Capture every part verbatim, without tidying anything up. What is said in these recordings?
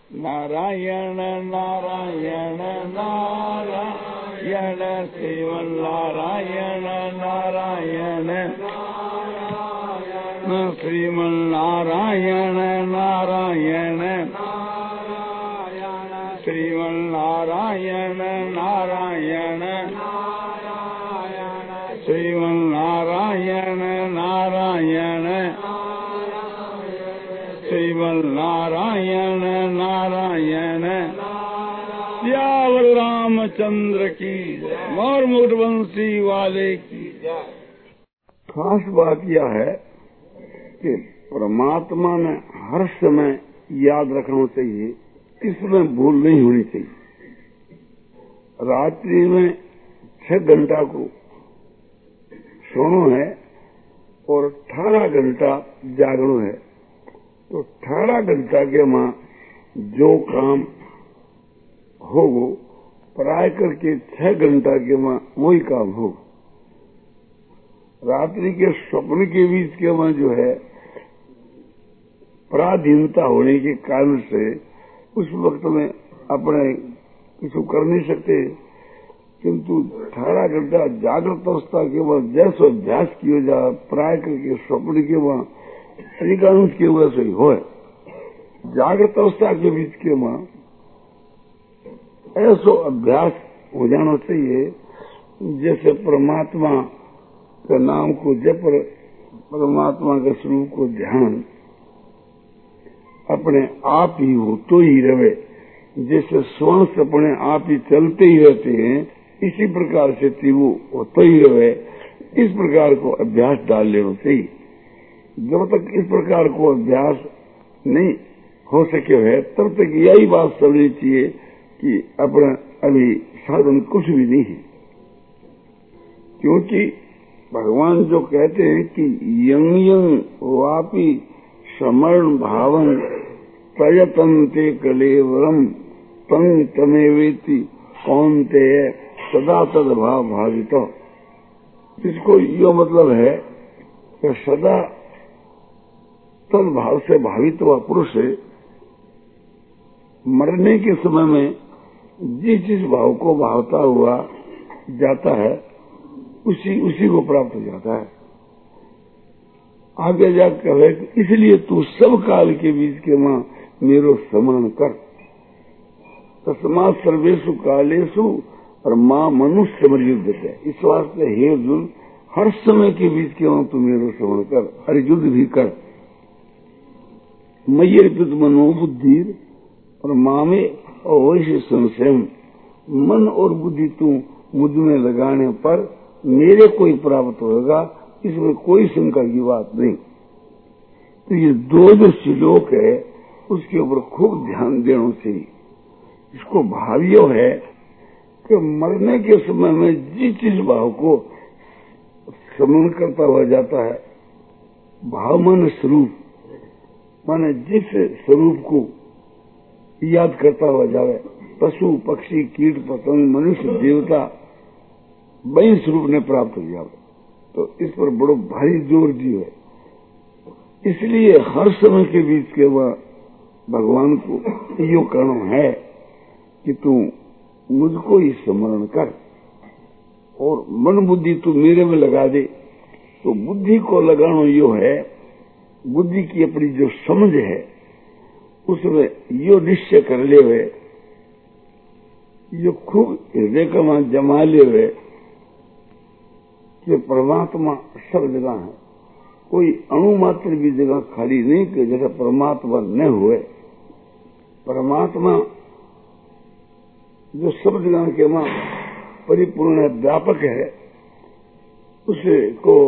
नारायण नारायण नारायण श्रीमन नारायण नारायण श्रीमन नारायण नारायण श्रीमन नारायण नारायण श्रीमन नारायण नारायण श्रीमन नारायण नारायण सियावर रामचंद्र की मोर मुकुटवंशी वाले की। खास बात यह है कि परमात्मा ने हर समय याद रखना चाहिए, इसमें भूल नहीं होनी चाहिए। रात्रि में छह घंटा को सोना है और अठारह घंटा जागना है, तो अठारह घंटा के मां जो काम होगो प्राय करके छह घंटा के मां वही काम हो। रात्रि के स्वप्न के बीच के मां जो है पराधीनता होने के कारण से उस वक्त में अपने कुछ कर नहीं सकते, किंतु अठारह घंटा जागृत अवस्था के बाद जैसे अभ्यास किया जा प्राय करके स्वप्न के वहां अधिकांश के वजह से हो। जागृत अवस्था के बीच के मां ऐसा अभ्यास हो जाना चाहिए जैसे परमात्मा के नाम को जप, परमात्मा के स्वरूप को ध्यान अपने आप ही हो तो ही रहे। जैसे श्वास अपने आप ही चलते ही रहते हैं, इसी प्रकार से तीव्र होते ही रहे। इस प्रकार को अभ्यास डाल लेना चाहिए। जब तक इस प्रकार को अभ्यास नहीं हो सके है तब तक यही बात समझनी चाहिए कि अपना अभी साधन कुछ भी नहीं है। क्योंकि भगवान जो कहते हैं कि यंग यंग वापी समरण भावन प्रयतन्ते कलेवरम तंग तमेवेति कौनते सदा तदभाव भावित। इसको यो मतलब है कि सदा तदभाव से भावित हुआ पुरुष मरने के समय में जिस जिस भाव को भावता हुआ जाता है उसी उसी को प्राप्त हो जाता है। आगे जाकर कहे इसलिए तू सब काल के बीच के मां मेरो स्मरण कर। तस्मात् सर्वेषु कालेषु और मां मनुष्य युद्ध है। इस वास्ते हे अर्जुन हर समय के बीच के मां तू मेरो स्मरण कर और युद्ध भी कर। मय्य अर्पित मनोबुद्धि और माँ में अवश्य संशय, मन और बुद्धि तू मुझ में लगाने पर मेरे को ही प्राप्त होगा, इसमें कोई शंका की बात नहीं। तो ये दो जो श्लोक है उसके ऊपर खूब ध्यान देना चाहिए। इसको भावियो है कि मरने के समय में जिस जिस भाव को स्मरण करता हुआ जाता है, भाव मन स्वरूप माने जिस स्वरूप को याद करता हुआ जावे, पशु पक्षी कीट पतंग मनुष्य देवता वही स्वरूप ने प्राप्त हो जावे। तो इस पर बड़ो भारी जोर दियो है। इसलिए हर समय के बीच के वह भगवान को यो कहना है कि तू मुझको ही स्मरण कर और मन बुद्धि तू मेरे में लगा दे। तो बुद्धि को लगाना यो है, बुद्धि की अपनी जो समझ है उसमें यो निश्चय कर ले हुए, यो खूब हृदय का वहां जमा ले हुए कि परमात्मा सब जगह है, कोई अणु मात्र भी जगह खाली नहीं कि जैसा परमात्मा न हुए। परमात्मा जो सब जगह के वहां परिपूर्ण व्यापक है, उसको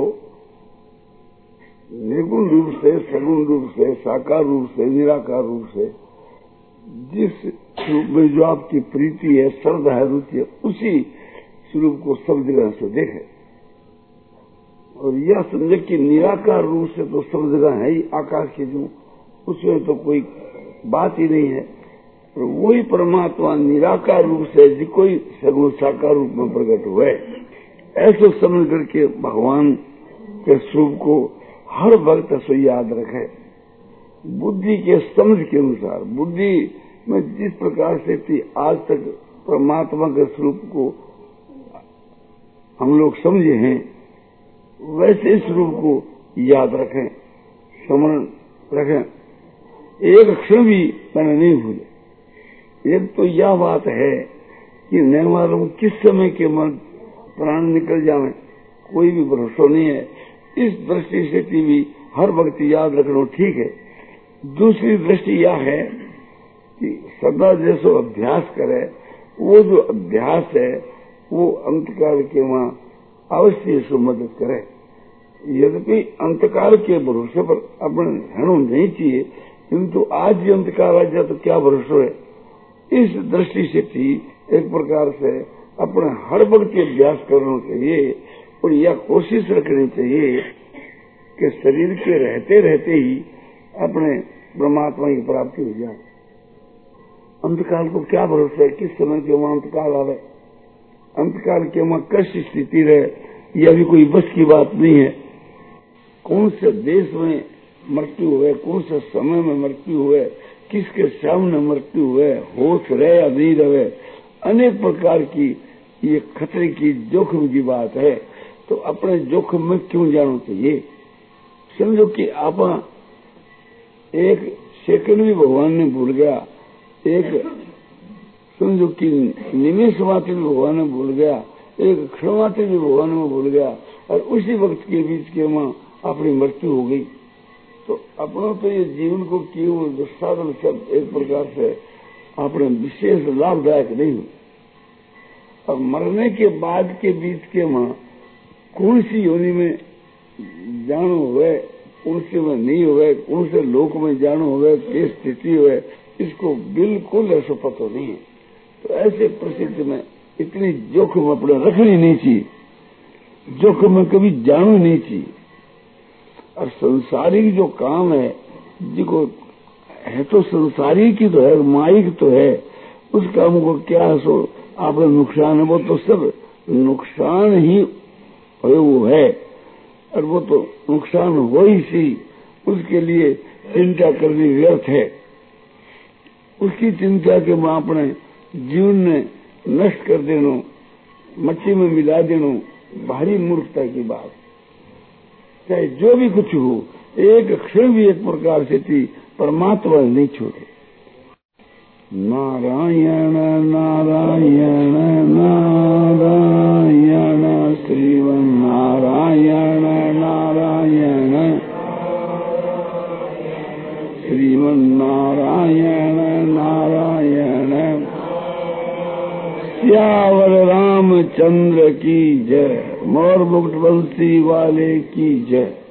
निर्गुण रूप से, सगुण रूप से, साकार रूप से, निराकार रूप से जिस रूप में जो आपकी प्रीति है, श्रद्धा है, रुचि है, उसी स्वरूप को सब जगह से देखे और यह समझे कि निराकार रूप से तो सब जगह है ही, आकाश के जो उसमें तो कोई बात ही नहीं है। और वही परमात्मा निराकार रूप से जिसको ही सगुण साकार रूप में प्रकट हुए, ऐसे समझ करके भगवान के स्वरूप को हर वक्त सो याद रखे। बुद्धि के समझ के अनुसार, बुद्धि मैं जिस प्रकार से थी आज तक परमात्मा के स्वरूप को हम लोग समझे हैं, वैसे इस स्वरूप को याद रखें, स्मरण रखें, एक क्षण भी मैंने नहीं भूले। एक तो यह बात है कि न मालूम किस समय के मन प्राण निकल जावे, कोई भी भरोसा नहीं है। इस दृष्टि से भी हर वक्त याद रखना ठीक है। दूसरी दृष्टि यह है कि सदा जैसो अभ्यास करे, वो जो अभ्यास है वो अंतकाल के वहां अवश्य इसको मदद करे। यद्यपि अंतकाल के भरोसे पर अपने रहना नहीं चाहिए, किंतु आज ये अंतकाल आ जाए तो क्या भरोसा है। इस दृष्टि से भी एक प्रकार से अपने हर वक्त अभ्यास करना चाहिए और यह कोशिश रखनी चाहिए कि शरीर के रहते रहते ही अपने परमात्मा की प्राप्ति हो जाए। अंतकाल को क्या भरोसा है, किस समय के वहां अंतकाल आ रहे, अंतकाल के वहां कैसी स्थिति रहे, यह भी कोई बस की बात नहीं है। कौन से देश में मृत्यु हुए, कौन से समय में मृत्यु हुए, किसके सामने मृत्यु हुए, होश रहे या नहीं रहे, अनेक प्रकार की ये खतरे की जोखिम की बात है। तो अपने जोखिम में क्यों जाना चाहिए। समझो कि आप एक सेकंड भी भगवान ने भूल गया, एक समझो कि निमेष मात्र भी भगवान ने भूल गया, एक क्षण मात्र भी भगवान में भूल गया और उसी वक्त के बीच के वहां अपनी मृत्यु हो गई, तो अपनों तो ये जीवन को किए हुए दुस्साधन सब एक प्रकार से अपने विशेष लाभदायक नहीं हुए। और मरने के बाद के बीच के वहां कौन सी योनि में जानो हुए, कौन से में नहीं हुए, कौन से लोक में जानो हुए, किस स्थिति हुए, इसको बिल्कुल ऐसा पता नहीं है। तो ऐसे परिस्थिति में इतनी जोखिम अपने रखनी नहीं चाहिए, जोखिम में कभी जानो नहीं चाहिए। और संसारिक जो काम है, जिसको है तो संसारी की तो है, माइक तो है, उस काम को क्या सो आपका नुकसान है, वो तो सब नुकसान ही वो है और वो तो नुकसान हो ही सी, उसके लिए चिंता करनी व्यर्थ है। उसकी चिंता के मां अपने जीवन ने नष्ट कर देनो, मट्टी में मिला देनो, भारी मूर्खता की बात। चाहे जो भी कुछ हो, एक क्षण भी एक प्रकार से थी परमात्मा नहीं छोड़े। नारायण नारायण नारायण श्रीमन नारायण नारायण श्रीमन नारायण नारायण। श्यावर रामचंद्र की जय, मोर मुकुट बंसी वाले की जय।